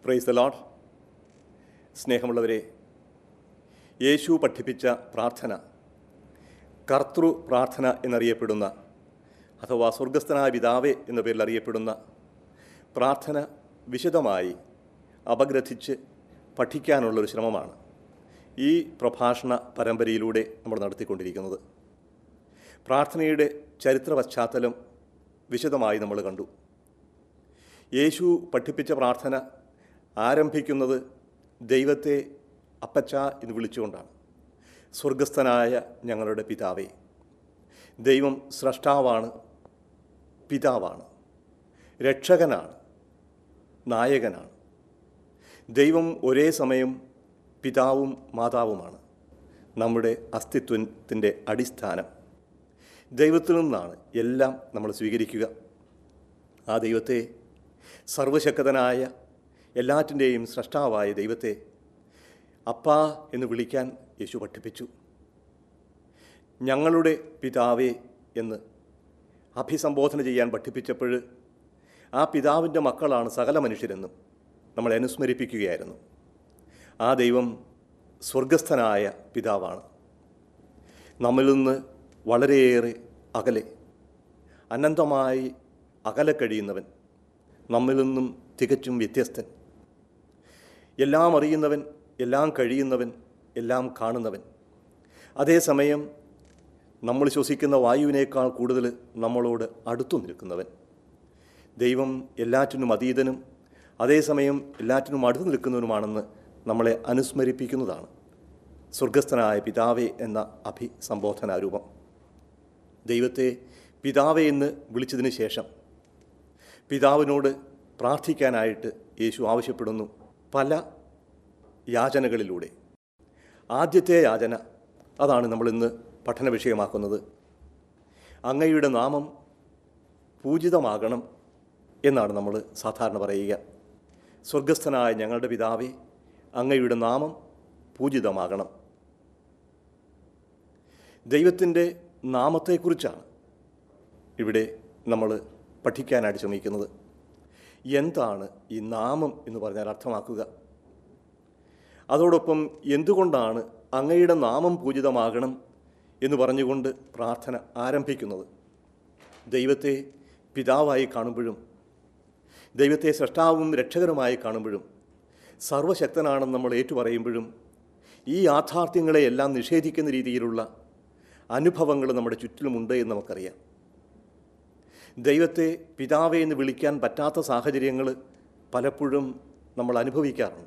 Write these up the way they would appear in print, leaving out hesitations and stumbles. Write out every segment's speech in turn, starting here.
Praise the Lord. സ്നേഹമുള്ളവരെ, യേശു പഠിപ്പിച്ച പ്രാർത്ഥന കർത്തൃ പ്രാർത്ഥന എന്നറിയപ്പെടുന്ന, അഥവാ സ്വർഗസ്ഥനായ പിതാവേ എന്ന പേരിൽ അറിയപ്പെടുന്ന പ്രാർത്ഥന വിശദമായി അപഗ്രഥിച്ച് പഠിക്കാനുള്ളൊരു ശ്രമമാണ് ഈ പ്രഭാഷണ പരമ്പരയിലൂടെ നമ്മൾ നടത്തിക്കൊണ്ടിരിക്കുന്നത്. പ്രാർത്ഥനയുടെ ചരിത്ര പശ്ചാത്തലം വിശദമായി നമ്മൾ കണ്ടു. യേശു പഠിപ്പിച്ച പ്രാർത്ഥന ആരംഭിക്കുന്നത് ദൈവത്തെ അപ്പച്ച എന്ന് വിളിച്ചുകൊണ്ടാണ്. സ്വർഗസ്ഥനായ ഞങ്ങളുടെ പിതാവേ. ദൈവം സ്രഷ്ടാവാണ്, പിതാവാണ്, രക്ഷകനാണ്, നായകനാണ്. ദൈവം ഒരേ സമയം പിതാവും മാതാവുമാണ്. നമ്മുടെ അസ്തിത്വത്തിൻ്റെ അടിസ്ഥാനം. ദൈവത്തിൽ നിന്നാണ് എല്ലാം നമ്മൾ സ്വീകരിക്കുക. ആ ദൈവത്തെ, സർവശക്തനായ എല്ലാറ്റിൻ്റെയും സ്രഷ്ടാവായ ദൈവത്തെ അപ്പാ എന്ന് വിളിക്കാൻ യേശു പഠിപ്പിച്ചു. ഞങ്ങളുടെ പിതാവേ എന്ന് അഭിസംബോധന ചെയ്യാൻ പഠിപ്പിച്ചപ്പോൾ ആ പിതാവിൻ്റെ മക്കളാണ് സകല മനുഷ്യരെന്നും നമ്മളെ അനുസ്മരിപ്പിക്കുകയായിരുന്നു. ആ ദൈവം സ്വർഗസ്ഥനായ പിതാവാണ്. നമ്മിൽ നിന്ന് വളരെയേറെ അകലെ, അനന്തമായി അകലെ കഴിയുന്നവൻ, നമ്മിൽ നിന്നും തികച്ചും വ്യത്യസ്തൻ, എല്ലാം അറിയുന്നവൻ, എല്ലാം കഴിയുന്നവൻ, എല്ലാം കാണുന്നവൻ. അതേസമയം നമ്മൾ ശ്വസിക്കുന്ന വായുവിനേക്കാൾ കൂടുതൽ നമ്മളോട് അടുത്തു നിൽക്കുന്നവൻ. ദൈവം എല്ലാറ്റിനും അതീതനും അതേസമയം എല്ലാറ്റിനും അടുത്തു നിൽക്കുന്നവനുമാണെന്ന് നമ്മളെ അനുസ്മരിപ്പിക്കുന്നതാണ് സ്വർഗസ്ഥനായ പിതാവേ എന്ന അഭിസംബോധനാരൂപം. ദൈവത്തെ പിതാവേ എന്ന് വിളിച്ചതിന് ശേഷം പിതാവിനോട് പ്രാർത്ഥിക്കാനായിട്ട് യേശു ആവശ്യപ്പെടുന്നു പല യാചനകളിലൂടെ. ആദ്യത്തെ യാചന, അതാണ് നമ്മളിന്ന് പഠന വിഷയമാക്കുന്നത്. അങ്ങയുടെ നാമം പൂജിതമാകണം എന്നാണ് നമ്മൾ സാധാരണ പറയുക. സ്വർഗസ്ഥനായ ഞങ്ങളുടെ പിതാവേ, അങ്ങയുടെ നാമം പൂജിതമാകണം. ദൈവത്തിൻ്റെ നാമത്തെക്കുറിച്ചാണ് ഇവിടെ നമ്മൾ പഠിക്കാനായിട്ട് ശ്രമിക്കുന്നത്. എന്താണ് ഈ നാമം എന്ന് പറഞ്ഞാൽ അർത്ഥമാക്കുക? അതോടൊപ്പം എന്തുകൊണ്ടാണ് അങ്ങയുടെ നാമം പൂജിതമാകണം എന്ന് പറഞ്ഞുകൊണ്ട് പ്രാർത്ഥന ആരംഭിക്കുന്നത്? ദൈവത്തെ പിതാവായി കാണുമ്പോഴും ദൈവത്തെ സ്രഷ്ടാവും രക്ഷകനുമായി കാണുമ്പോഴും സർവശക്തനാണെന്ന് നമ്മൾ ഏറ്റുപറയുമ്പോഴും ഈ യാഥാർത്ഥ്യങ്ങളെയെല്ലാം നിഷേധിക്കുന്ന രീതിയിലുള്ള അനുഭവങ്ങൾ നമ്മുടെ ചുറ്റിലുമുണ്ട് എന്ന് നമുക്കറിയാം. ദൈവത്തെ പിതാവേ എന്ന് വിളിക്കാൻ പറ്റാത്ത സാഹചര്യങ്ങൾ പലപ്പോഴും നമ്മൾ അനുഭവിക്കാറുണ്ട്.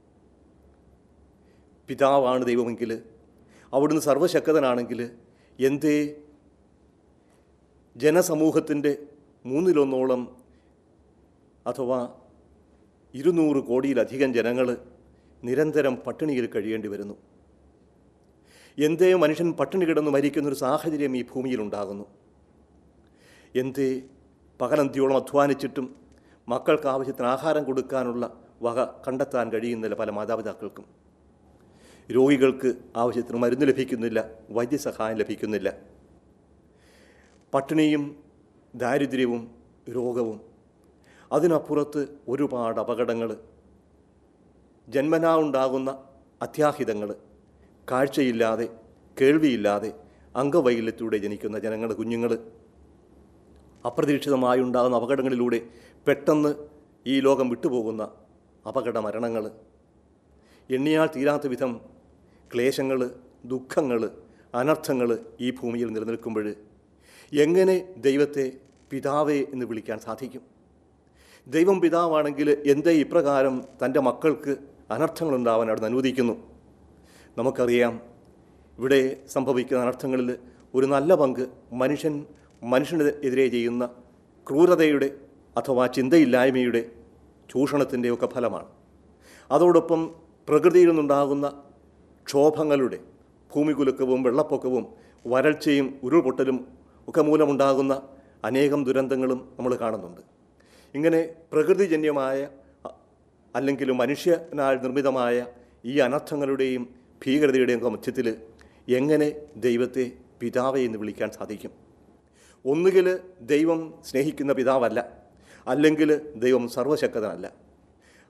പിതാവാണ് ദൈവമെങ്കിൽ, അവിടുന്ന് സർവശക്തനാണെങ്കിൽ എന്തേ ജനസമൂഹത്തിൻ്റെ 1/3 അഥവാ 200 കോടിയിലധികം ജനങ്ങൾ നിരന്തരം പട്ടിണിയിൽ കഴിയേണ്ടി വരുന്നു? എന്തേ മനുഷ്യൻ പട്ടിണി കിടന്ന് മരിക്കുന്നൊരു സാഹചര്യം ഈ ഭൂമിയിലുണ്ടാകുന്നു? എന്തേ പകലന്തിയോളം അധ്വാനിച്ചിട്ടും മക്കൾക്ക് ആവശ്യത്തിന് ആഹാരം കൊടുക്കാനുള്ള വക കണ്ടെത്താൻ കഴിയുന്നില്ല പല മാതാപിതാക്കൾക്കും? രോഗികൾക്ക് ആവശ്യത്തിന് മരുന്ന് ലഭിക്കുന്നില്ല, വൈദ്യസഹായം ലഭിക്കുന്നില്ല. പട്ടിണിയും ദാരിദ്ര്യവും രോഗവും, അതിനപ്പുറത്ത് ഒരുപാട് അപകടങ്ങൾ, ജന്മനാ ഉണ്ടാകുന്ന അത്യാഹിതങ്ങൾ, കാഴ്ചയില്ലാതെ കേൾവിയില്ലാതെ അംഗവൈകല്യത്തിലൂടെ ജനിക്കുന്ന ജനങ്ങൾ, കുഞ്ഞുങ്ങൾ, അപ്രതീക്ഷിതമായി ഉണ്ടാകുന്ന അപകടങ്ങളിലൂടെ പെട്ടെന്ന് ഈ ലോകം വിട്ടുപോകുന്ന അപകട മരണങ്ങൾ, എണ്ണിയാൽ തീരാത്ത വിധം ക്ലേശങ്ങൾ, ദുഃഖങ്ങൾ, അനർത്ഥങ്ങൾ ഈ ഭൂമിയിൽ നിലനിൽക്കുമ്പോൾ എങ്ങനെ ദൈവത്തെ പിതാവേ എന്ന് വിളിക്കാൻ സാധിക്കും? ദൈവം പിതാവാണെങ്കിൽ എന്തേ ഇപ്രകാരം തൻ്റെ മക്കൾക്ക് അനർത്ഥങ്ങളുണ്ടാവാൻ അവിടെ അനുവദിക്കുന്നു? നമുക്കറിയാം, ഇവിടെ സംഭവിക്കുന്ന അനർത്ഥങ്ങളിൽ ഒരു നല്ല പങ്ക് മനുഷ്യനെതിരെ ചെയ്യുന്ന ക്രൂരതയുടെ അഥവാ ചിന്തയില്ലായ്മയുടെ, ചൂഷണത്തിൻ്റെയൊക്കെ ഫലമാണ്. അതോടൊപ്പം പ്രകൃതിയിൽ നിന്നുണ്ടാകുന്ന ക്ഷോഭങ്ങളുടെ, ഭൂമികുലുക്കവും വെള്ളപ്പൊക്കവും വരൾച്ചയും ഉരുൾപൊട്ടലും ഒക്കെ മൂലമുണ്ടാകുന്ന അനേകം ദുരന്തങ്ങളും നമ്മൾ കാണുന്നുണ്ട്. ഇങ്ങനെ പ്രകൃതിജന്യമായ അല്ലെങ്കിൽ മനുഷ്യനാൽ നിർമ്മിതമായ ഈ അനർത്ഥങ്ങളുടെയും ഭീകരതയുടെയും മധ്യത്തിൽ എങ്ങനെ ദൈവത്തെ പിതാവേ എന്ന് വിളിക്കാൻ സാധിക്കും? ഒന്നുകിൽ ദൈവം സ്നേഹിക്കുന്ന പിതാവല്ല, അല്ലെങ്കിൽ ദൈവം സർവശക്തനല്ല.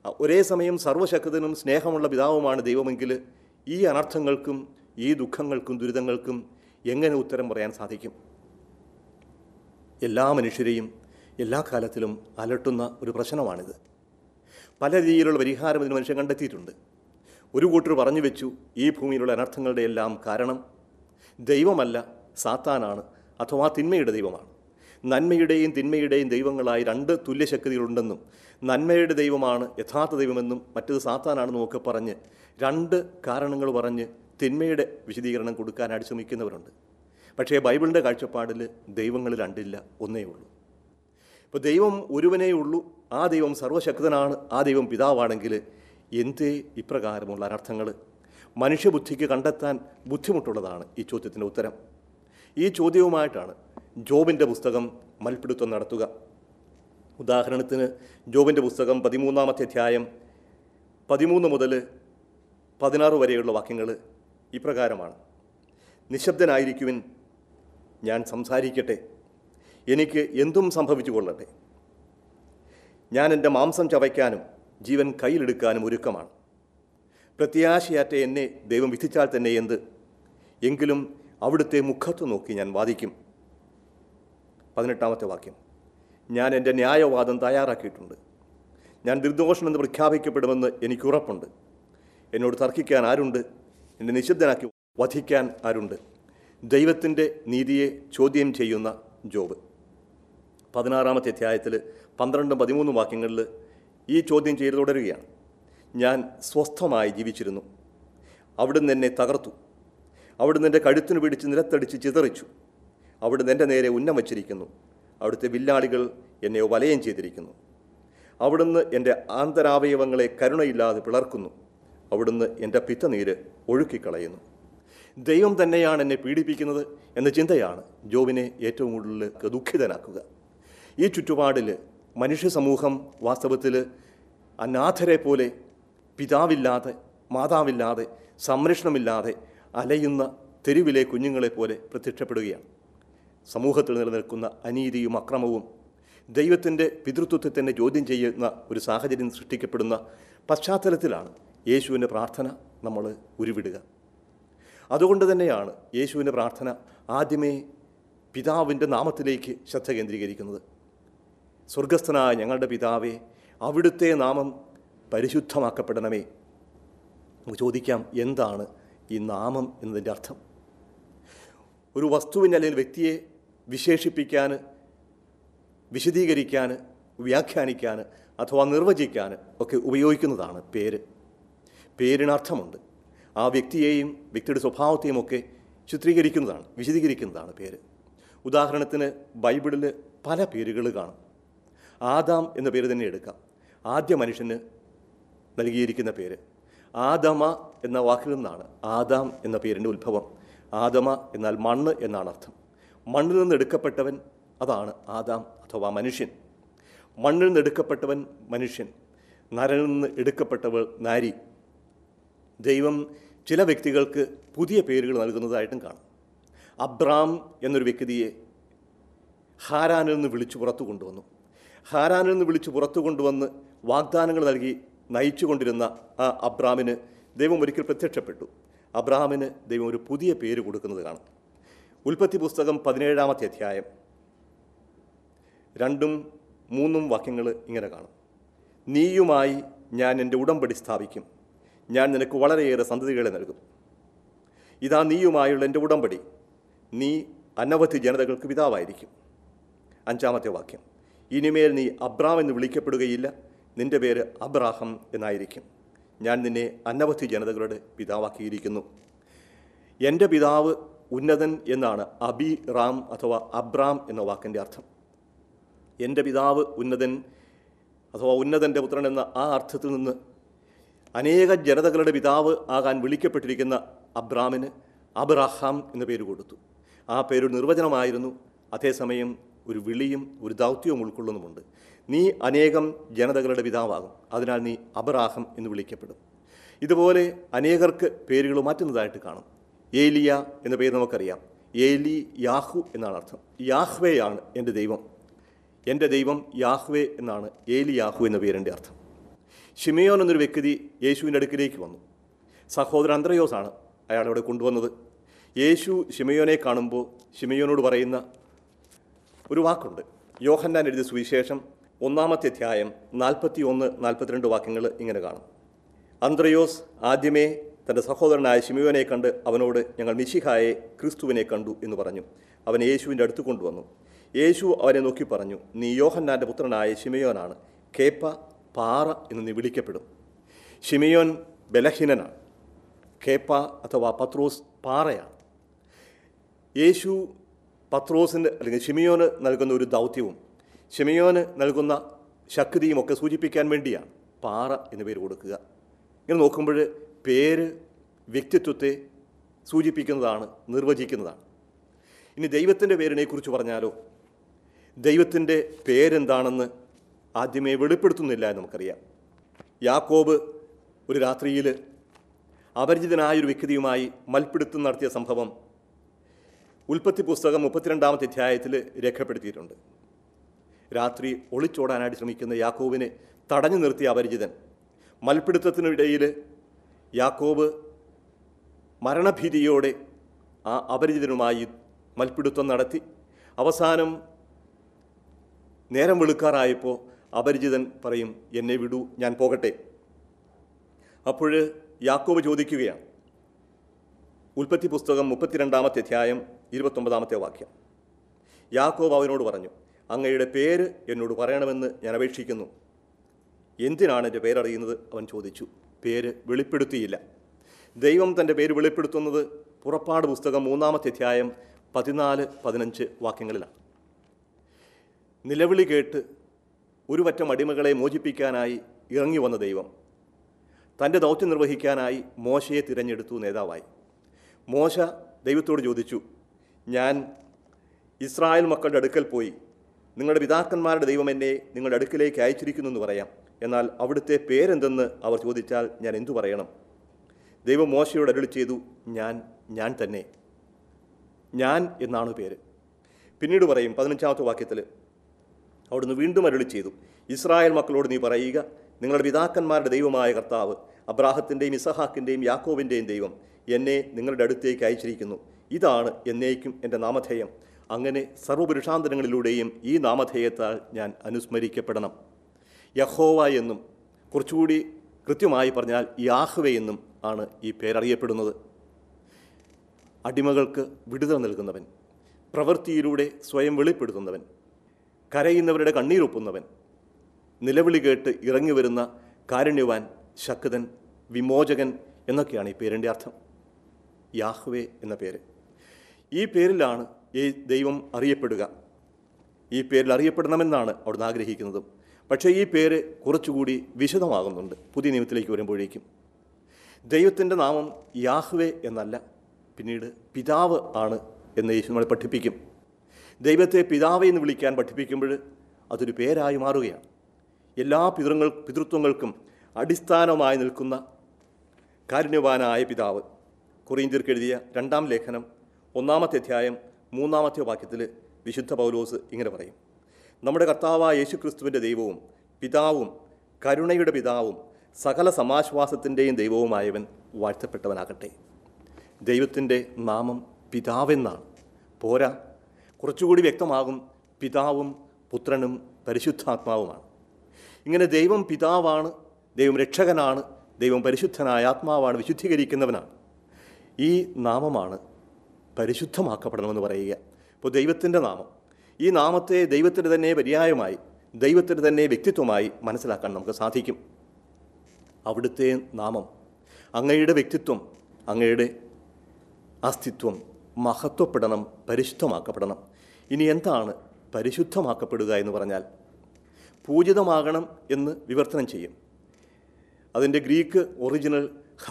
ഒരേ സമയം സർവ്വശക്തനും സ്നേഹമുള്ള പിതാവുമാണ് ദൈവമെങ്കിൽ ഈ അനർത്ഥങ്ങൾക്കും ഈ ദുഃഖങ്ങൾക്കും ദുരിതങ്ങൾക്കും എങ്ങനെ ഉത്തരം പറയാൻ സാധിക്കും? എല്ലാ മനുഷ്യരെയും എല്ലാ കാലത്തിലും അലട്ടുന്ന ഒരു പ്രശ്നമാണിത്. പല രീതിയിലുള്ള പരിഹാരം ഇതിന് മനുഷ്യൻ കണ്ടെത്തിയിട്ടുണ്ട്. ഒരു കൂട്ടർ പറഞ്ഞു വെച്ചു, ഈ ഭൂമിയിലുള്ള അനർത്ഥങ്ങളുടെ എല്ലാം കാരണം ദൈവമല്ല, സാത്താനാണ്, അഥവാ തിന്മയുടെ ദൈവമാണ്. നന്മയുടെയും തിന്മയുടെയും ദൈവങ്ങളായി രണ്ട് തുല്യശക്തികളുണ്ടെന്നും നന്മയുടെ ദൈവമാണ് യഥാർത്ഥ ദൈവമെന്നും മറ്റത് സാത്താനാണെന്നും ഒക്കെ പറഞ്ഞ് രണ്ട് കാരണങ്ങൾ പറഞ്ഞ് തിന്മയുടെ വിശദീകരണം കൊടുക്കാനായിട്ട് ശ്രമിക്കുന്നവരുണ്ട്. പക്ഷേ ബൈബിളിൻ്റെ കാഴ്ചപ്പാടിൽ ദൈവങ്ങൾ രണ്ടില്ല, ഒന്നേ ഉള്ളൂ. ഇപ്പോൾ ദൈവം ഒരുവനേ ഉള്ളൂ, ആ ദൈവം സർവ്വശക്തനാണ്, ആ ദൈവം പിതാവാണെങ്കിൽ എന്തേ ഇപ്രകാരമുള്ള അനർത്ഥങ്ങൾ? മനുഷ്യബുദ്ധിക്ക് കണ്ടെത്താൻ ബുദ്ധിമുട്ടുള്ളതാണ് ഈ ചോദ്യത്തിൻ്റെ ഉത്തരം. ഈ ചോദ്യവുമായിട്ടാണ് ജോബിൻ്റെ പുസ്തകം മൽപ്പിടുത്തം നടത്തുക. ഉദാഹരണത്തിന് ജോബിൻ്റെ പുസ്തകം 13-ാമത്തെ അധ്യായം 13 മുതൽ 16 വരെയുള്ള വാക്യങ്ങൾ ഇപ്രകാരമാണ്: നിശബ്ദനായിരിക്കുവിൻ, ഞാൻ സംസാരിക്കട്ടെ, എനിക്ക് എന്തും സംഭവിച്ചു കൊള്ളട്ടെ. ഞാൻ എൻ്റെ മാംസം ചവയ്ക്കാനും ജീവൻ കയ്യിലെടുക്കാനും ഒരുക്കമാണ്. പ്രത്യാശയാറ്റ എന്നെ ദൈവം വിധിച്ചാൽ തന്നെ എന്ത്? എങ്കിലും അവിടുത്തെ മുഖത്ത് നോക്കി ഞാൻ വാദിക്കും. 18-ാമത്തെ വാക്യം: ഞാൻ എൻ്റെ ന്യായവാദം തയ്യാറാക്കിയിട്ടുണ്ട്. ഞാൻ നിർദോഷമെന്ന് പ്രഖ്യാപിക്കപ്പെടുമെന്ന് എനിക്കുറപ്പുണ്ട്. എന്നോട് തർക്കിക്കാൻ ആരുണ്ട്? എന്നെ നിശബ്ദനാക്കി വധിക്കാൻ ആരുണ്ട്? ദൈവത്തിൻ്റെ നീതിയെ ചോദ്യം ചെയ്യുന്ന ജോബ്. 16-ാമത്തെ അധ്യായത്തിൽ 12-13 വാക്യങ്ങളിൽ ഈ ചോദ്യം ചെയ്ത് തുടരുകയാണ്. ഞാൻ സ്വസ്ഥമായി ജീവിച്ചിരുന്നു, അവിടുന്ന് എന്നെ തകർത്തു. അവിടുന്ന് എൻ്റെ കഴുത്തിന് പിടിച്ച് നിലത്തടിച്ച് ചിതറിച്ചു. അവിടുന്ന് എൻ്റെ നേരെ ഉന്നം വച്ചിരിക്കുന്നു. അവിടുത്തെ വില്ലാളികൾ എന്നെ വലയം ചെയ്തിരിക്കുന്നു. അവിടുന്ന് എൻ്റെ ആന്തരാവയവങ്ങളെ കരുണയില്ലാതെ പിളർക്കുന്നു. അവിടുന്ന് എൻ്റെ പിത്തനീര് ഒഴുക്കിക്കളയുന്നു. ദൈവം തന്നെയാണ് എന്നെ പീഡിപ്പിക്കുന്നത് എന്ന ചിന്തയാണ് ജോബിനെ ഏറ്റവും കൂടുതൽ ദുഃഖിതനാക്കുക. ഈ ചുറ്റുപാടിൽ മനുഷ്യ സമൂഹം വാസ്തവത്തിൽ അനാഥരെ പോലെ, പിതാവില്ലാതെ മാതാവില്ലാതെ സംരക്ഷണമില്ലാതെ അലയുന്ന തെരുവിലെ കുഞ്ഞുങ്ങളെപ്പോലെ പ്രത്യക്ഷപ്പെടുകയാണ്. സമൂഹത്തിൽ നിലനിൽക്കുന്ന അനീതിയും അക്രമവും ദൈവത്തിൻ്റെ പിതൃത്വത്തെ തന്നെ ചോദ്യം ചെയ്യുന്ന ഒരു സാഹചര്യം സൃഷ്ടിക്കപ്പെടുന്ന പശ്ചാത്തലത്തിലാണ് യേശുവിൻ്റെ പ്രാർത്ഥന നമ്മൾ ഉരുവിടുക. അതുകൊണ്ട് തന്നെയാണ് യേശുവിൻ്റെ പ്രാർത്ഥന ആദ്യമേ പിതാവിൻ്റെ നാമത്തിലേക്ക് ശ്രദ്ധ കേന്ദ്രീകരിക്കുന്നത്. സ്വർഗസ്ഥനായ ഞങ്ങളുടെ പിതാവേ, അവിടുത്തെ നാമം പരിശുദ്ധമാക്കപ്പെടണമേ. നമുക്ക് ചോദിക്കാം, എന്താണ് ഈ നാമം എന്നതിൻ്റെ അർത്ഥം? ഒരു വസ്തുവിനെ അല്ലെങ്കിൽ വ്യക്തിയെ വിശേഷിപ്പിക്കാൻ, വിശദീകരിക്കാൻ, വ്യാഖ്യാനിക്കാൻ അഥവാ നിർവചിക്കാൻ ഒക്കെ ഉപയോഗിക്കുന്നതാണ് പേര്. പേരിനർത്ഥമുണ്ട്. ആ വ്യക്തിയെയും വ്യക്തിയുടെ സ്വഭാവത്തെയും ഒക്കെ ചിത്രീകരിക്കുന്നതാണ്, വിശദീകരിക്കുന്നതാണ് പേര്. ഉദാഹരണത്തിന് ബൈബിളിൽ പല പേരുകൾ കാണും. ആദാം എന്ന പേര് തന്നെ എടുക്കാം. ആദ്യ മനുഷ്യന് നൽകിയിരിക്കുന്ന പേര് ആദമ എന്ന വാക്കിൽ നിന്നാണ് ആദാം എന്ന പേരിൻ്റെ ഉത്ഭവം. ആദമ എന്നാൽ മണ്ണ് എന്നാണ് അർത്ഥം. മണ്ണിൽ നിന്ന് എടുക്കപ്പെട്ടവൻ, അതാണ് ആദാം അഥവാ മനുഷ്യൻ. മണ്ണിൽ നിന്ന് എടുക്കപ്പെട്ടവൻ മനുഷ്യൻ, നരനിൽ നിന്ന് എടുക്കപ്പെട്ടവൾ നാരി. ദൈവം ചില വ്യക്തികൾക്ക് പുതിയ പേരുകൾ നൽകുന്നതായിട്ടും കാണും. അബ്രാം എന്നൊരു വ്യക്തിയെ ഹാരാനിൽ നിന്ന് വിളിച്ചു പുറത്തു കൊണ്ടുവന്നു. ഹാരാനിൽ നിന്ന് വിളിച്ചു പുറത്തു കൊണ്ടുവന്ന് വാഗ്ദാനങ്ങൾ നൽകി നയിച്ചു കൊണ്ടിരുന്ന ആ അബ്രാമിന് ദൈവം ഒരിക്കൽ പ്രത്യക്ഷപ്പെട്ടു. അബ്രാമിന് ദൈവം ഒരു പുതിയ പേര് കൊടുക്കുന്നത് കാണും. ഉൽപ്പത്തി പുസ്തകം 17-ാമത്തെ അധ്യായം 2-3 വാക്യങ്ങൾ ഇങ്ങനെ കാണും: നീയുമായി ഞാൻ എൻ്റെ ഉടമ്പടി സ്ഥാപിക്കും, ഞാൻ നിനക്ക് വളരെയേറെ സന്തതികളെ നൽകും. ഇതാ നീയുമായുള്ള എൻ്റെ ഉടമ്പടി, നീ അനവധി ജനതകൾക്ക് പിതാവായിരിക്കും. 5-ാമത്തെ വാക്യം: ഇനിമേൽ നീ അബ്രാം എന്ന് വിളിക്കപ്പെടുകയില്ല, നിൻ്റെ പേര് അബ്രാഹം എന്നായിരിക്കും. ഞാൻ നിന്നെ അനവധി ജനതകളുടെ പിതാവാക്കിയിരിക്കുന്നു. എൻ്റെ പിതാവ് ഉന്നതൻ എന്നാണ് അബിറാം അഥവാ അബ്രാം എന്ന വാക്കിൻ്റെ അർത്ഥം. എൻ്റെ പിതാവ് ഉന്നതൻ അഥവാ ഉന്നതൻ്റെ പുത്രൻ എന്ന ആ അർത്ഥത്തിൽ നിന്ന് അനേക ജനതകളുടെ പിതാവ് ആകാൻ വിളിക്കപ്പെട്ടിരിക്കുന്ന അബ്രാമിന് അബ്രഹാം എന്ന പേര് കൊടുത്തു. ആ പേര് നിർവചനമായിരുന്നു, അതേസമയം ഒരു വിളിയും ഒരു ദൗത്യവും ഉൾക്കൊള്ളുന്നുമുണ്ട്. നീ അനേകം ജനതകളുടെ പിതാവാകും, അതിനാൽ നീ അബ്രാഹം എന്ന് വിളിക്കപ്പെടും. ഇതുപോലെ അനേകർക്ക് പേരുകൾ മാറ്റുന്നതായിട്ട് കാണും. ഏലിയ എന്ന പേര് നമുക്കറിയാം. ഏലി യാഹു എന്നാണ് അർത്ഥം. യാഹ്വേയാണ് എൻ്റെ ദൈവം. എൻ്റെ ദൈവം യാഹ്വേ എന്നാണ് ഏലിയാഹു എന്ന പേരിൻ്റെ അർത്ഥം. ശിമയോൻ എന്നൊരു വ്യക്തി യേശുവിൻ്റെ അടുക്കിലേക്ക് വന്നു. സഹോദരൻ അന്ത്രയോസാണ് അയാളവിടെ കൊണ്ടുവന്നത്. യേശു ശിമയോനെ കാണുമ്പോൾ ശിമയോനോട് പറയുന്ന ഒരു വാക്കുണ്ട്. യോഹന്നാൻ എഴുതിയ സുവിശേഷം 1-ാമത്തെ അധ്യായം 41-42 വാക്യങ്ങൾ ഇങ്ങനെ കാണും. അന്ത്രയോസ് ആദ്യമേ തൻ്റെ സഹോദരനായ ശിമയോനെ കണ്ട് അവനോട്, ഞങ്ങൾ മിശിഹായെ ക്രിസ്തുവിനെ കണ്ടു എന്ന് പറഞ്ഞു. അവൻ യേശുവിൻ്റെ അടുത്ത് കൊണ്ടുവന്നു. യേശു അവനെ നോക്കി പറഞ്ഞു, നീ യോഹന്നാൻ്റെ പുത്രനായ ശിമയോനാണ്. കേപ്പ, പാറ എന്ന് നീ വിളിക്കപ്പെടും. ശിമയോൻ ബലഹീനനാണ്. കേപ്പ അഥവാ പത്രോസ് പാറയാണ്. യേശു പത്രോസിന് അല്ലെങ്കിൽ ശിമയോന് നൽകുന്ന ഒരു ദൗത്യവും ശിമയോന് നൽകുന്ന ശക്തിയും ഒക്കെ സൂചിപ്പിക്കാൻ വേണ്ടിയാണ് പാറ എന്ന് പേര് കൊടുക്കുക. ഇങ്ങനെ നോക്കുമ്പോൾ പേര് വ്യക്തിത്വത്തെ സൂചിപ്പിക്കുന്നതാണ്, നിർവചിക്കുന്നതാണ്. ഇനി ദൈവത്തിൻ്റെ പേരിനെക്കുറിച്ച് പറഞ്ഞാലോ, ദൈവത്തിൻ്റെ പേരെന്താണെന്ന് ആദ്യമേ വെളിപ്പെടുത്തുന്നില്ല എന്ന് നമുക്കറിയാം. യാക്കോബ് ഒരു രാത്രിയിൽ അപരിചിതനായൊരു വ്യക്തിയുമായി മൽപ്പിടുത്തം നടത്തിയ സംഭവം ഉൽപ്പത്തി പുസ്തകം 32-ാമത്തെ അധ്യായത്തിൽ രേഖപ്പെടുത്തിയിട്ടുണ്ട്. രാത്രി ഒളിച്ചോടാനായിട്ട് ശ്രമിക്കുന്ന യാക്കോബിനെ തടഞ്ഞു നിർത്തിയ അപരിചിതൻ. മൽപ്പിടുത്തത്തിനിടയിൽ യാക്കോബ് മരണഭീതിയോടെ ആ അപരിചിതനുമായി മൽപ്പിടുത്തം നടത്തി. അവസാനം നേരം വെളുക്കാറായപ്പോൾ അപരിചിതൻ പറയും, എന്നെ വിടൂ, ഞാൻ പോകട്ടെ. അപ്പോൾ യാക്കോബ് ചോദിക്കുകയാണ്. ഉൽപ്പത്തി പുസ്തകം 32-ാമത്തെ അധ്യായം 29-ാമത്തെ വാക്യം. യാക്കോബ് അവനോട് പറഞ്ഞു, അങ്ങയുടെ പേര് എന്നോട് പറയണമെന്ന് ഞാൻ അപേക്ഷിക്കുന്നു. എന്തിനാണ് എൻ്റെ പേരറിയുന്നത്? അവൻ ചോദിച്ചു. പേര് വെളിപ്പെടുത്തിയില്ല. ദൈവം തൻ്റെ പേര് വെളിപ്പെടുത്തുന്നത് പുറപ്പാട് പുസ്തകം 3-ാമത്തെ അധ്യായം 14-15 വാക്യങ്ങളിലാണ്. നിലവിളി കേട്ട് ഒരു പറ്റം അടിമകളെ മോചിപ്പിക്കാനായി ഇറങ്ങി വന്ന ദൈവം തൻ്റെ ദൗത്യം നിർവഹിക്കാനായി മോശയെ തിരഞ്ഞെടുത്തു നേതാവായി. മോശ ദൈവത്തോട് ചോദിച്ചു, ഞാൻ ഇസ്രായേൽ മക്കളുടെ അടുക്കൽ പോയി നിങ്ങളുടെ പിതാക്കന്മാരുടെ ദൈവം എന്നെ നിങ്ങളുടെ അടുക്കിലേക്ക് അയച്ചിരിക്കുന്നു എന്ന് പറയാം. എന്നാൽ അവിടുത്തെ പേരെന്തെന്ന് അവർ ചോദിച്ചാൽ ഞാൻ എന്തു പറയണം? ദൈവം മോശയോട് അരുളി ചെയ്തു, ഞാൻ തന്നെ. ഞാൻ എന്നാണ് പേര്. പിന്നീട് പറയും 15-ാമത്തെ വാക്യത്തിൽ, അവിടുന്ന് വീണ്ടും അരുളി ചെയ്തു, ഇസ്രായേൽ മക്കളോട് നീ പറയുക, നിങ്ങളുടെ പിതാക്കന്മാരുടെ ദൈവമായ കർത്താവ്, അബ്രാഹത്തിൻ്റെയും ഇസഹാക്കിൻ്റെയും യാക്കോബിൻ്റെയും ദൈവം എന്നെ നിങ്ങളുടെ അടുത്തേക്ക് അയച്ചിരിക്കുന്നു. ഇതാണ് എന്നേക്കും എൻ്റെ നാമധേയം. അങ്ങനെ സർവ്വപുരുഷാന്തരങ്ങളിലൂടെയും ഈ നാമധേയത്താൽ ഞാൻ അനുസ്മരിക്കപ്പെടണം. യഹോവ എന്നും, കുറച്ചുകൂടി കൃത്യമായി പറഞ്ഞാൽ യാഹ്വേ എന്നും ആണ് ഈ പേരറിയപ്പെടുന്നത്. അടിമകൾക്ക് വിടുതൽ നൽകുന്നവൻ, പ്രവൃത്തിയിലൂടെ സ്വയം വെളിപ്പെടുത്തുന്നവൻ, കരയുന്നവരുടെ കണ്ണീരൊപ്പുന്നവൻ, നിലവിളി കേട്ട് ഇറങ്ങി വരുന്ന കാരുണ്യവാൻ, ശക്തൻ, വിമോചകൻ എന്നൊക്കെയാണ് ഈ പേരിൻ്റെ അർത്ഥം. യാഹ്വേ എന്ന പേര്. ഈ പേരിലാണ് ഈ ദൈവം അറിയപ്പെടുക. ഈ പേരിൽ അറിയപ്പെടണമെന്നാണ് അവിടുന്ന് ആഗ്രഹിക്കുന്നത്. പക്ഷേ ഈ പേര് കുറച്ചുകൂടി വിശദമാകുന്നുണ്ട് പുതിയ നിയമത്തിലേക്ക് വരുമ്പോഴേക്കും. ദൈവത്തിൻ്റെ നാമം യാഹ്വേ എന്നല്ല, പിന്നീട് പിതാവ് ആണ് എന്ന് യേശു നമ്മളെ പഠിപ്പിക്കും. ദൈവത്തെ പിതാവേ എന്ന് വിളിക്കാൻ പഠിപ്പിക്കുമ്പോൾ അതൊരു പേരായി മാറുകയാണ്. എല്ലാ പിതൃത്വങ്ങൾക്കും അടിസ്ഥാനമായി നിൽക്കുന്ന കാരുണ്യവാനായ പിതാവ്. കൊറിന്ത്യർക്ക് എഴുതിയ 2-ാം ലേഖനം 1-ാമത്തെ അധ്യായം 3-ാമത്തെ വാക്യത്തിൽ വിശുദ്ധ പൗലോസ് ഇങ്ങനെ പറയും, നമ്മുടെ കർത്താവായ യേശുക്രിസ്തുവിൻ്റെ ദൈവവും പിതാവും കരുണയുടെ പിതാവും സകല സമാശ്വാസത്തിൻ്റെയും ദൈവവുമായവൻ വാഴ്ത്തപ്പെട്ടവനാകട്ടെ. ദൈവത്തിൻ്റെ നാമം പിതാവെന്നാണ്. പോരാ, കുറച്ചുകൂടി വ്യക്തമാകും, പിതാവും പുത്രനും പരിശുദ്ധാത്മാവുമാണ്. ഇങ്ങനെ ദൈവം പിതാവാണ്, ദൈവം രക്ഷകനാണ്, ദൈവം പരിശുദ്ധനായ ആത്മാവാണ്, വിശുദ്ധീകരിക്കുന്നവനാണ്. ഈ നാമമാണ് പരിശുദ്ധമാക്കപ്പെടണമെന്ന് പറയുക. അപ്പോൾ ദൈവത്തിൻ്റെ നാമം, ഈ നാമത്തെ ദൈവത്തിൻ്റെ തന്നെ പര്യായമായി, ദൈവത്തിൻ്റെ തന്നെ വ്യക്തിത്വമായി മനസ്സിലാക്കാൻ നമുക്ക് സാധിക്കും. അവിടുത്തെ നാമം, അങ്ങയുടെ വ്യക്തിത്വം, അങ്ങയുടെ അസ്തിത്വം മഹത്വപ്പെടണം, പരിശുദ്ധമാക്കപ്പെടണം. ഇനി എന്താണ് പരിശുദ്ധമാക്കപ്പെടുക എന്ന് പറഞ്ഞാൽ? പൂജിതമാകണം എന്ന് വിവർത്തനം ചെയ്യും. അതിൻ്റെ ഗ്രീക്ക് ഒറിജിനൽ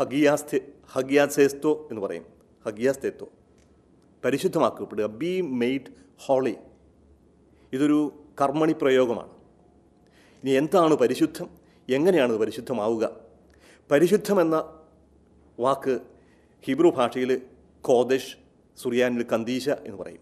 ഹഗിയാസേസ്തോ എന്ന് പറയും. ഹഗിയാസ്തേത്തോ, പരിശുദ്ധമാക്കപ്പെടുക, ബി മെയ്ഡ് ഹോളി. ഇതൊരു കർമ്മണി പ്രയോഗമാണ്. ഇനി എന്താണ് പരിശുദ്ധം? എങ്ങനെയാണ് പരിശുദ്ധമാവുക? പരിശുദ്ധമെന്ന വാക്ക് ഹിബ്രു ഭാഷയിൽ കോദഷ്, സുറിയാനിൽ കന്ദീശ എന്ന് പറയും.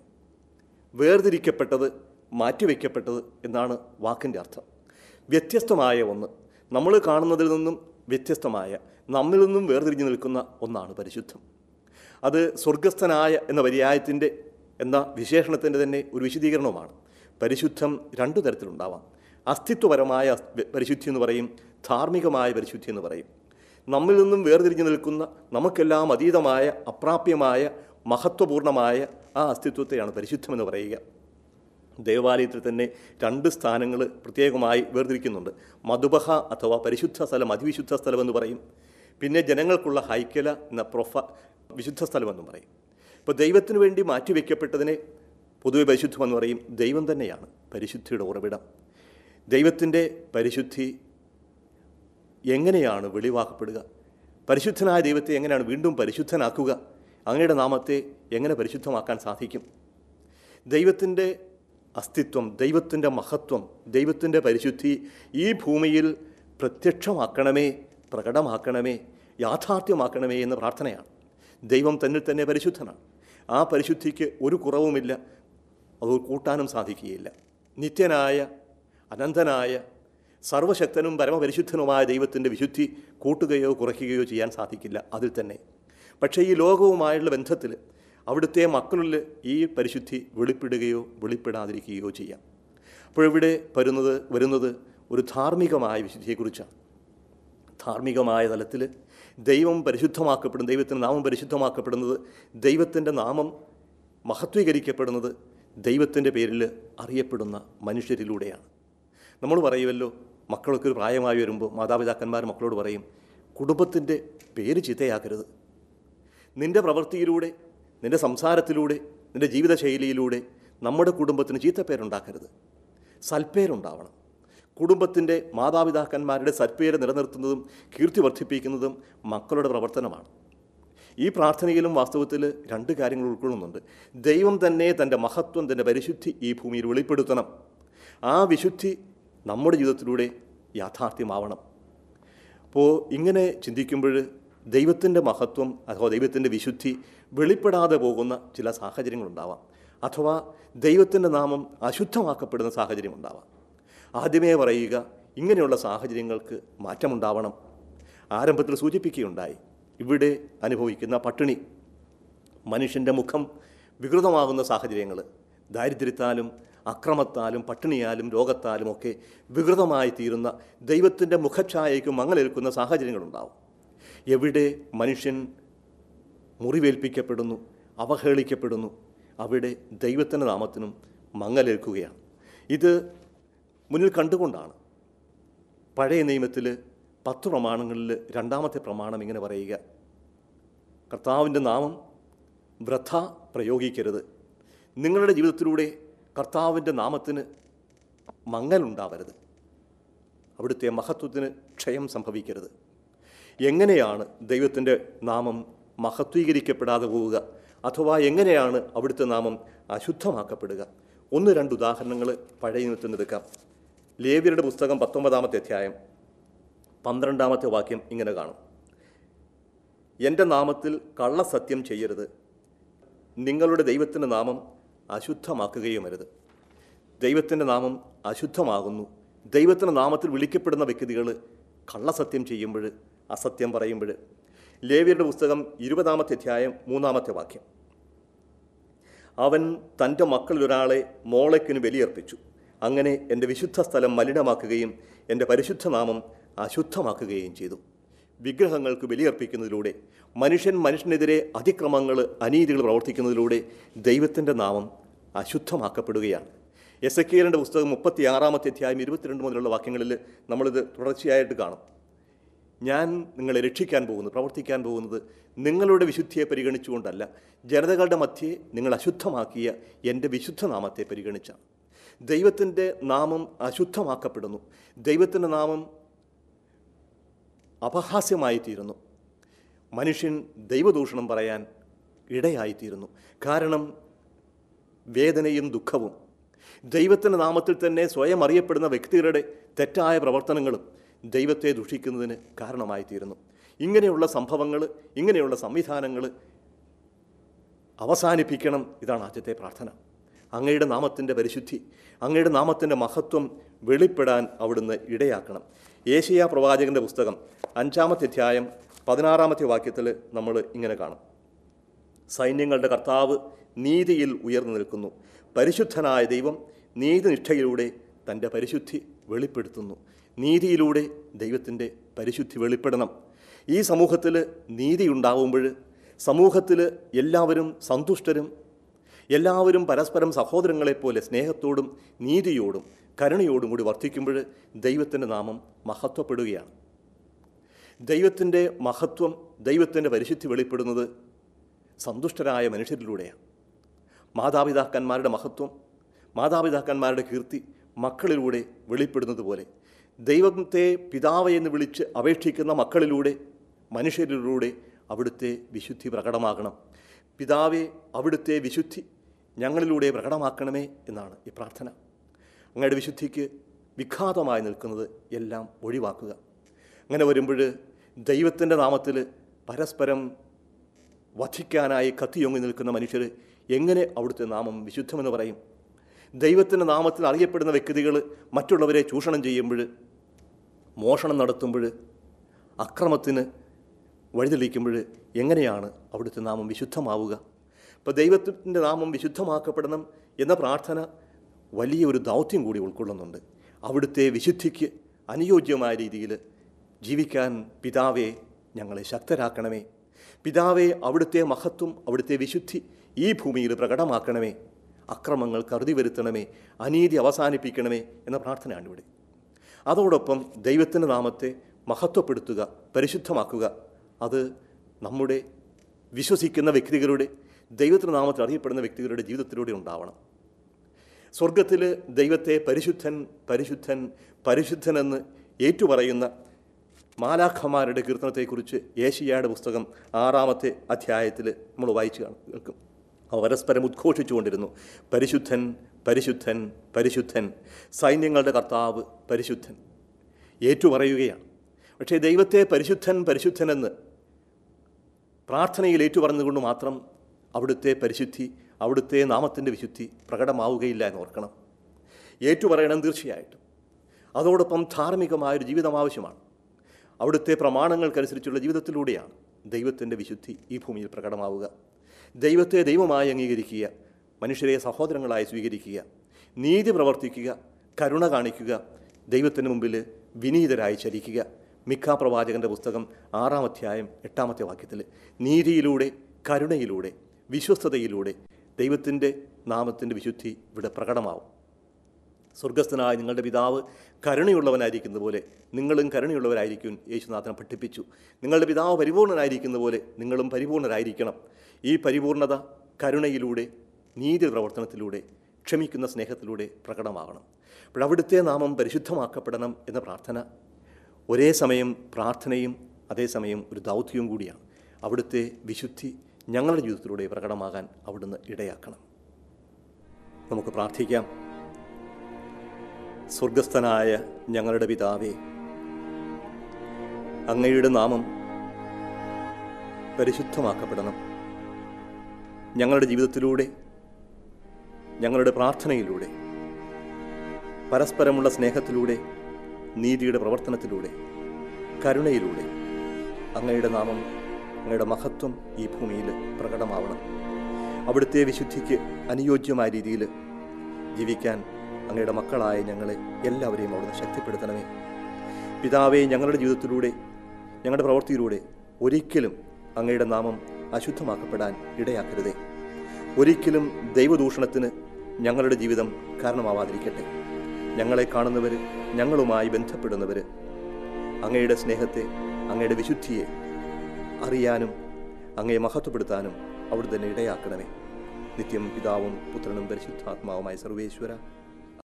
വേർതിരിക്കപ്പെട്ടത്, മാറ്റിവെക്കപ്പെട്ടത് എന്നാണ് വാക്കിൻ്റെ അർത്ഥം. വ്യത്യസ്തമായ ഒന്ന്, നമ്മൾ കാണുന്നതിൽ നിന്നും വ്യത്യസ്തമായ, നമ്മിൽ നിന്നും വേർതിരിഞ്ഞു നിൽക്കുന്ന ഒന്നാണ് പരിശുദ്ധം. അത് സ്വർഗസ്ഥനായ എന്ന പര്യായത്തിൻ്റെ എന്ന വിശേഷണത്തിൻ്റെ തന്നെ ഒരു വിശദീകരണവുമാണ്. പരിശുദ്ധം രണ്ടു തരത്തിലുണ്ടാവാം. അസ്തിത്വപരമായ പരിശുദ്ധി എന്ന് പറയും, ധാർമ്മികമായ പരിശുദ്ധി എന്ന് പറയും. നമ്മിൽ നിന്നും വേർതിരിഞ്ഞു നിൽക്കുന്ന, നമുക്കെല്ലാം അതീതമായ, അപ്രാപ്യമായ, മഹത്വപൂർണമായ ആ അസ്തിത്വത്തെയാണ് പരിശുദ്ധമെന്ന് പറയുക. ദേവാലയത്തിൽ തന്നെ രണ്ട് സ്ഥാനങ്ങൾ പ്രത്യേകമായി വേർതിരിക്കുന്നുണ്ട്. മധുബഹ അഥവാ പരിശുദ്ധ സ്ഥലം, അതിവിശുദ്ധ സ്ഥലമെന്ന് പറയും. പിന്നെ ജനങ്ങൾക്കുള്ള ഹൈക്കല എന്ന വിശുദ്ധ സ്ഥലമെന്നും പറയും. ഇപ്പോൾ ദൈവത്തിന് വേണ്ടി മാറ്റിവെക്കപ്പെട്ടതിനെ പൊതുവെ പരിശുദ്ധമെന്ന് പറയും. ദൈവം തന്നെയാണ് പരിശുദ്ധിയുടെ ഉറവിടം. ദൈവത്തിൻ്റെ പരിശുദ്ധി എങ്ങനെയാണ് വെളിവാക്കപ്പെടുക? പരിശുദ്ധനായ ദൈവത്തെ എങ്ങനെയാണ് വീണ്ടും പരിശുദ്ധനാക്കുക? അങ്ങയുടെ നാമത്തെ എങ്ങനെ പരിശുദ്ധമാക്കാൻ സാധിക്കും? ദൈവത്തിൻ്റെ അസ്തിത്വം, ദൈവത്തിൻ്റെ മഹത്വം, ദൈവത്തിൻ്റെ പരിശുദ്ധി ഈ ഭൂമിയിൽ പ്രത്യക്ഷമാക്കണമേ, പ്രകടമാക്കണമേ, യാഥാർത്ഥ്യമാക്കണമേ എന്ന പ്രാർത്ഥനയാണ്. ദൈവം തന്നിൽ തന്നെ പരിശുദ്ധനാണ്. ആ പരിശുദ്ധിക്ക് ഒരു കുറവുമില്ല, അത് കൂട്ടാനും സാധിക്കുകയില്ല. നിത്യനായ, അനന്തനായ, സർവശക്തനും പരമപരിശുദ്ധനുമായ ദൈവത്തിൻ്റെ വിശുദ്ധി കൂട്ടുകയോ കുറയ്ക്കുകയോ ചെയ്യാൻ സാധിക്കില്ല അതിൽ തന്നെ. പക്ഷേ ഈ ലോകവുമായുള്ള ബന്ധത്തിൽ അവിടുത്തെ മക്കളിൽ ഈ പരിശുദ്ധി വെളിപ്പെടുകയോ വെളിപ്പെടാതിരിക്കുകയോ ചെയ്യാം. അപ്പോഴിവിടെ വരുന്നത് ഒരു ധാർമ്മികമായ വിശുദ്ധിയെക്കുറിച്ചാണ്. ധാർമ്മികമായ തലത്തിൽ ദൈവം പരിശുദ്ധമാക്കപ്പെടുന്നത്, ദൈവത്തിൻ്റെ നാമം പരിശുദ്ധമാക്കപ്പെടുന്നത്, ദൈവത്തിൻ്റെ നാമം മഹത്വീകരിക്കപ്പെടുന്നത് ദൈവത്തിൻ്റെ പേരിൽ അറിയപ്പെടുന്ന മനുഷ്യരിലൂടെയാണ്. നമ്മൾ പറയുമല്ലോ, മക്കളൊക്കെ ഒരു പ്രായമായി വരുമ്പോൾ മാതാപിതാക്കന്മാർ മക്കളോട് പറയും, കുടുംബത്തിൻ്റെ പേര് ചീത്തയാക്കരുത്. നിൻ്റെ പ്രവൃത്തിയിലൂടെ, നിൻ്റെ സംസാരത്തിലൂടെ, നിൻ്റെ ജീവിതശൈലിയിലൂടെ നമ്മുടെ കുടുംബത്തിന് ചീത്തപ്പേരുണ്ടാക്കരുത്, സൽപ്പേരുണ്ടാവണം. കുടുംബത്തിൻ്റെ, മാതാപിതാക്കന്മാരുടെ സൽപ്പേര് നിലനിർത്തുന്നതും കീർത്തി വർദ്ധിപ്പിക്കുന്നതും മക്കളുടെ പ്രവർത്തനമാണ്. ഈ പ്രാർത്ഥനയിലും വാസ്തവത്തിൽ രണ്ട് കാര്യങ്ങൾ ഉൾക്കൊള്ളുന്നുണ്ട്. ദൈവം തന്നെ തൻ്റെ മഹത്വം, തൻ്റെ പരിശുദ്ധി ഈ ഭൂമിയിൽ വെളിപ്പെടുത്തണം. ആ വിശുദ്ധി നമ്മുടെ ജീവിതത്തിലൂടെ യാഥാർത്ഥ്യമാവണം. അപ്പോൾ ഇങ്ങനെ ചിന്തിക്കുമ്പോൾ ദൈവത്തിൻ്റെ മഹത്വം അഥവാ ദൈവത്തിൻ്റെ വിശുദ്ധി വെളിപ്പെടാതെ പോകുന്ന ചില സാഹചര്യങ്ങളുണ്ടാവാം. അഥവാ ദൈവത്തിൻ്റെ നാമം അശുദ്ധമാക്കപ്പെടുന്ന സാഹചര്യമുണ്ടാവാം. ആദ്യമേ പറയുക, ഇങ്ങനെയുള്ള സാഹചര്യങ്ങൾക്ക് മാറ്റമുണ്ടാവണം. ആരംഭത്തിൽ സൂചിപ്പിക്കുകയുണ്ടായി, ഇവിടെ അനുഭവിക്കുന്ന പട്ടിണി, മനുഷ്യൻ്റെ മുഖം വികൃതമാകുന്ന സാഹചര്യങ്ങൾ, ദാരിദ്ര്യത്താലും അക്രമത്താലും പട്ടിണിയാലും രോഗത്താലും ഒക്കെ വികൃതമായി തീരുന്ന, ദൈവത്തിൻ്റെ മുഖഛായയ്ക്ക് മങ്ങലേൽക്കുന്ന സാഹചര്യങ്ങളുണ്ടാവും. എവിടെ മനുഷ്യൻ മുറിവേൽപ്പിക്കപ്പെടുന്നു, അവഹേളിക്കപ്പെടുന്നു, അവിടെ ദൈവത്തിൻ്റെ നാമത്തിനും മങ്ങലേൽക്കുകയാണ്. ഇത് മുന്നിൽ കണ്ടുകൊണ്ടാണ് പഴയ നിയമത്തിൽ 10 പ്രമാണങ്ങളിൽ രണ്ടാമത്തെ പ്രമാണം ഇങ്ങനെ പറയുക, കർത്താവിൻ്റെ നാമം വൃഥ പ്രയോഗിക്കരുത്. നിങ്ങളുടെ ജീവിതത്തിലൂടെ കർത്താവിൻ്റെ നാമത്തിന് മങ്ങലുണ്ടാവരുത്, അവിടുത്തെ മഹത്വത്തിന് ക്ഷയം സംഭവിക്കരുത്. എങ്ങനെയാണ് ദൈവത്തിൻ്റെ നാമം മഹത്വീകരിക്കപ്പെടാതെ പോവുക, അഥവാ എങ്ങനെയാണ് അവിടുത്തെ നാമം അശുദ്ധമാക്കപ്പെടുക? 1-2 ഉദാഹരണങ്ങൾ പഴയ നിയമത്തിൽ നിന്ന് എടുക്കാം. ലേവ്യരുടെ പുസ്തകം 19-ാമത്തെ അധ്യായം 12-ാമത്തെ വാക്യം ഇങ്ങനെ കാണും, എൻ്റെ നാമത്തിൽ കള്ളസത്യം ചെയ്യരുത്, നിങ്ങളുടെ ദൈവത്തിൻ്റെ നാമം അശുദ്ധമാക്കുകയുമരുത്. ദൈവത്തിൻ്റെ നാമം അശുദ്ധമാകുന്നു. ദൈവത്തിൻ്റെ നാമത്തിൽ വിളിക്കപ്പെടുന്ന വ്യക്തികൾ കള്ളസത്യം ചെയ്യുമ്പോൾ, അസത്യം പറയുമ്പോൾ. ലേവ്യരുടെ പുസ്തകം 20-ാമത്തെ അധ്യായം 3-ാമത്തെ വാക്യം, അവൻ തൻ്റെ മക്കളിലൊരാളെ മോളെക്കിന് ബലിയർപ്പിച്ചു, അങ്ങനെ എൻ്റെ വിശുദ്ധ സ്ഥലം മലിനമാക്കുകയും എൻ്റെ പരിശുദ്ധ നാമം അശുദ്ധമാക്കുകയും ചെയ്തു. വിഗ്രഹങ്ങൾക്ക് ബലിയർപ്പിക്കുന്നതിലൂടെ, മനുഷ്യനെതിരെ അതിക്രമങ്ങൾ, അനീതികൾ പ്രവർത്തിക്കുന്നതിലൂടെ ദൈവത്തിൻ്റെ നാമം അശുദ്ധമാക്കപ്പെടുകയാണ്. എസെക്കിയേലിൻ്റെ പുസ്തകം 36-ാമത്തെ അധ്യായം 22 മുതലുള്ള വാക്യങ്ങളിൽ നമ്മളിത് തുടർച്ചയായിട്ട് കാണും. ഞാൻ നിങ്ങളെ രക്ഷിക്കാൻ പോകുന്നത്, പ്രവർത്തിക്കാൻ പോകുന്നത് നിങ്ങളുടെ വിശുദ്ധിയെ പരിഗണിച്ചുകൊണ്ടല്ല, ജനതകളുടെ മധ്യേ നിങ്ങൾ അശുദ്ധമാക്കിയ എൻ്റെ വിശുദ്ധ നാമത്തെ പരിഗണിച്ചാണ്. ദൈവത്തിൻ്റെ നാമം അശുദ്ധമാക്കപ്പെടുന്നു. ദൈവത്തിൻ്റെ നാമം അപഹാസ്യമായിത്തീരുന്നു. മനുഷ്യൻ ദൈവദൂഷണം പറയാൻ ഇടയായിത്തീരുന്നു. കാരണം വേദനയും ദുഃഖവും ദൈവത്തിൻ്റെ നാമത്തിൽ തന്നെ സ്വയം അറിയപ്പെടുന്ന വ്യക്തികളുടെ തെറ്റായ പ്രവർത്തനങ്ങളും ദൈവത്തെ ദുഷിക്കുന്നതിന് കാരണമായിത്തീരുന്നു. ഇങ്ങനെയുള്ള സംഭവങ്ങൾ, ഇങ്ങനെയുള്ള സംവിധാനങ്ങൾ അവസാനിപ്പിക്കണം. ഇതാണ് ആദ്യത്തെ പ്രാർത്ഥന. അങ്ങയുടെ നാമത്തിൻ്റെ പരിശുദ്ധി, അങ്ങയുടെ നാമത്തിൻ്റെ മഹത്വം വെളിപ്പെടാൻ അവിടുന്ന് ഇടയാക്കണം. യേശയ്യാ പ്രവാചകൻ്റെ പുസ്തകം 5-ാമത്തെ അധ്യായം 16-ാമത്തെ വാക്യത്തിൽ നമ്മൾ ഇങ്ങനെ കാണും: സൈന്യങ്ങളുടെ കർത്താവ് നീതിയിൽ ഉയർന്നു നിൽക്കുന്നു. പരിശുദ്ധനായ ദൈവം നീതിനിഷ്ഠയിലൂടെ തൻ്റെ പരിശുദ്ധി വെളിപ്പെടുത്തുന്നു. നീതിയിലൂടെ ദൈവത്തിൻ്റെ പരിശുദ്ധി വെളിപ്പെടണം. ഈ സമൂഹത്തിൽ നീതി ഉണ്ടാവുമ്പോൾ, സമൂഹത്തിൽ എല്ലാവരും സന്തുഷ്ടരും, എല്ലാവരും പരസ്പരം സഹോദരങ്ങളെപ്പോലെ സ്നേഹത്തോടും നീതിയോടും കരുണയോടും കൂടി വർദ്ധിക്കുമ്പോൾ ദൈവത്തിൻ്റെ നാമം മഹത്വപ്പെടുകയാണ്. ദൈവത്തിൻ്റെ മഹത്വം, ദൈവത്തിൻ്റെ പരിശുദ്ധി വെളിപ്പെടുന്നത് സന്തുഷ്ടരായ മനുഷ്യരിലൂടെയാണ്. മാതാപിതാക്കന്മാരുടെ മഹത്വം, മാതാപിതാക്കന്മാരുടെ കീർത്തി മക്കളിലൂടെ വെളിപ്പെടുന്നത് പോലെ ദൈവത്തെ പിതാവേ എന്ന് വിളിച്ച് അപേക്ഷിക്കുന്ന മക്കളിലൂടെ, മനുഷ്യരിലൂടെ അവിടുത്തെ വിശുദ്ധി പ്രകടമാകണം. പിതാവേ, അവിടുത്തെ വിശുദ്ധി ഞങ്ങളിലൂടെ പ്രകടമാക്കണമേ എന്നാണ് ഈ പ്രാർത്ഥന. അങ്ങയുടെ വിശുദ്ധിക്ക് വിഘാതമായി നിൽക്കുന്നത് എല്ലാം ഒഴിവാക്കുക. അങ്ങനെ വരുമ്പോൾ ദൈവത്തിൻ്റെ നാമത്തിൽ പരസ്പരം വധിക്കാനായി കത്തിയൊങ്ങി നിൽക്കുന്ന മനുഷ്യർ എങ്ങനെ അവിടുത്തെ നാമം വിശുദ്ധമെന്ന് പറയും? ദൈവത്തിൻ്റെ നാമത്തിൽ അറിയപ്പെടുന്ന വ്യക്തികൾ മറ്റുള്ളവരെ ചൂഷണം ചെയ്യുമ്പോൾ, മോഷണം നടത്തുമ്പോൾ, അക്രമത്തിന് വഴിതെളിക്കുമ്പോൾ എങ്ങനെയാണ് അവിടുത്തെ നാമം വിശുദ്ധമാവുക? അപ്പോൾ ദൈവത്തിൻ്റെ നാമം വിശുദ്ധമാക്കപ്പെടണം എന്ന പ്രാർത്ഥന വലിയൊരു ദൗത്യം കൂടി ഉൾക്കൊള്ളുന്നുണ്ട്. അവിടുത്തെ വിശുദ്ധിക്ക് അനുയോജ്യമായ രീതിയിൽ ജീവിക്കാൻ പിതാവേ ഞങ്ങളെ ശക്തരാക്കണമേ. പിതാവേ, അവിടുത്തെ മഹത്വം, അവിടുത്തെ വിശുദ്ധി ഈ ഭൂമിയിൽ പ്രകടമാക്കണമേ. അക്രമങ്ങൾക്ക് അറുതി വരുത്തണമേ, അനീതി അവസാനിപ്പിക്കണമേ എന്ന പ്രാർത്ഥനയാണ് ഇവിടെ. അതോടൊപ്പം ദൈവത്തിൻ്റെ നാമത്തെ മഹത്വപ്പെടുത്തുക, പരിശുദ്ധമാക്കുക. അത് നമ്മുടെ വിശ്വസിക്കുന്ന വ്യക്തികളുടെ, ദൈവത്തിൻ്റെ നാമത്തിൽ അറിയപ്പെടുന്ന വ്യക്തികളുടെ ജീവിതത്തിലൂടെ ഉണ്ടാവണം. സ്വർഗത്തിൽ ദൈവത്തെ പരിശുദ്ധൻ പരിശുദ്ധൻ പരിശുദ്ധനെന്ന് ഏറ്റുപറയുന്ന മാലാഖമാരുടെ കീർത്തനത്തെക്കുറിച്ച് യേശയ്യായുടെ പുസ്തകം 6-ാമത്തെ അധ്യായത്തിൽ നമ്മൾ വായിച്ചു കേൾക്കും. അവ പരസ്പരം ഉദ്ഘോഷിച്ചുകൊണ്ടിരുന്നു: പരിശുദ്ധൻ പരിശുദ്ധൻ പരിശുദ്ധൻ, സൈന്യങ്ങളുടെ കർത്താവ് പരിശുദ്ധൻ. ഏറ്റുപറയുകയാണ്. പക്ഷേ ദൈവത്തെ പരിശുദ്ധൻ പരിശുദ്ധനെന്ന് പ്രാർത്ഥനയിൽ ഏറ്റുപറഞ്ഞുകൊണ്ട് മാത്രം അവിടുത്തെ പരിശുദ്ധി, അവിടുത്തെ നാമത്തിൻ്റെ വിശുദ്ധി പ്രകടമാവുകയില്ല എന്ന് ഓർക്കണം. ഏറ്റുപറയണം തീർച്ചയായിട്ടും. അതോടൊപ്പം ധാർമ്മികമായൊരു ജീവിതം ആവശ്യമാണ്. അവിടുത്തെ പ്രമാണങ്ങൾക്കനുസരിച്ചുള്ള ജീവിതത്തിലൂടെയാണ് ദൈവത്തിൻ്റെ വിശുദ്ധി ഈ ഭൂമിയിൽ പ്രകടമാവുക. ദൈവത്തെ ദൈവമായി അംഗീകരിക്കുക, മനുഷ്യരെ സഹോദരങ്ങളായി സ്വീകരിക്കുക, നീതി പ്രവർത്തിക്കുക, കരുണ കാണിക്കുക, ദൈവത്തിന് മുമ്പിൽ വിനീതരായി ചരിക്കുക. മിഖാ പ്രവാചകൻ്റെ പുസ്തകം 6-ാം അധ്യായം 8-ാമത്തെ വാക്യത്തിൽ നീതിയിലൂടെ, കരുണയിലൂടെ, വിശ്വസ്തതയിലൂടെ ദൈവത്തിൻ്റെ നാമത്തിൻ്റെ വിശുദ്ധി ഇവിടെ പ്രകടമാവും. സ്വർഗസ്ഥനായ നിങ്ങളുടെ പിതാവ് കരുണയുള്ളവനായിരിക്കുന്ന പോലെ നിങ്ങളും കരുണയുള്ളവരായിരിക്കും യേശുനാഥനെ പഠിപ്പിച്ചു. നിങ്ങളുടെ പിതാവ് പരിപൂർണനായിരിക്കുന്ന പോലെ നിങ്ങളും പരിപൂർണരായിരിക്കണം. ഈ പരിപൂർണത കരുണയിലൂടെ, നീതി പ്രവർത്തനത്തിലൂടെ, ക്ഷമിക്കുന്ന സ്നേഹത്തിലൂടെ പ്രകടമാകണം. അപ്പോൾ അവിടുത്തെ നാമം പരിശുദ്ധമാക്കപ്പെടണം എന്ന പ്രാർത്ഥന ഒരേ സമയം പ്രാർത്ഥനയും അതേസമയം ഒരു ദൗത്യവും കൂടിയാണ്. അവിടുത്തെ വിശുദ്ധി ഞങ്ങളുടെ ജീവിതത്തിലൂടെ പ്രകടമാകാൻ അവിടുന്ന് ഇടയാക്കണം. നമുക്ക് പ്രാർത്ഥിക്കാം. സ്വർഗസ്ഥനായ ഞങ്ങളുടെ പിതാവേ, അങ്ങയുടെ നാമം പരിശുദ്ധമാക്കപ്പെടണം. ഞങ്ങളുടെ ജീവിതത്തിലൂടെ, ഞങ്ങളുടെ പ്രാർത്ഥനയിലൂടെ, പരസ്പരമുള്ള സ്നേഹത്തിലൂടെ, നീതിയുടെ പ്രവർത്തനത്തിലൂടെ, കരുണയിലൂടെ അങ്ങയുടെ നാമം, അങ്ങയുടെ മഹത്വം ഈ ഭൂമിയിൽ പ്രകടമാവണം. അവിടുത്തെ വിശുദ്ധിക്ക് അനുയോജ്യമായ രീതിയിൽ ജീവിക്കാൻ അങ്ങയുടെ മക്കളായ ഞങ്ങളെ എല്ലാവരെയും അവിടുന്ന് ശക്തിപ്പെടുത്തണമേ. പിതാവേ, ഞങ്ങളുടെ ജീവിതത്തിലൂടെ, ഞങ്ങളുടെ പ്രവൃത്തിയിലൂടെ ഒരിക്കലും അങ്ങയുടെ നാമം അശുദ്ധമാക്കപ്പെടാൻ ഇടയാക്കരുതേ. ഒരിക്കലും ദൈവദൂഷണത്തിന് ഞങ്ങളുടെ ജീവിതം കാരണമാവാതിരിക്കട്ടെ. ഞങ്ങളെ കാണുന്നവർ, ഞങ്ങളുമായി ബന്ധപ്പെടുന്നവർ അങ്ങയുടെ സ്നേഹത്തെ, അങ്ങയുടെ വിശുദ്ധിയെ അറിയാനും അങ്ങയെ മഹത്വപ്പെടുത്താനും അവിടെ തന്നെ ഇടയാക്കണമേ. നിത്യം പിതാവും പുത്രനും പരിശുദ്ധാത്മാവുമായ സർവേശ്വര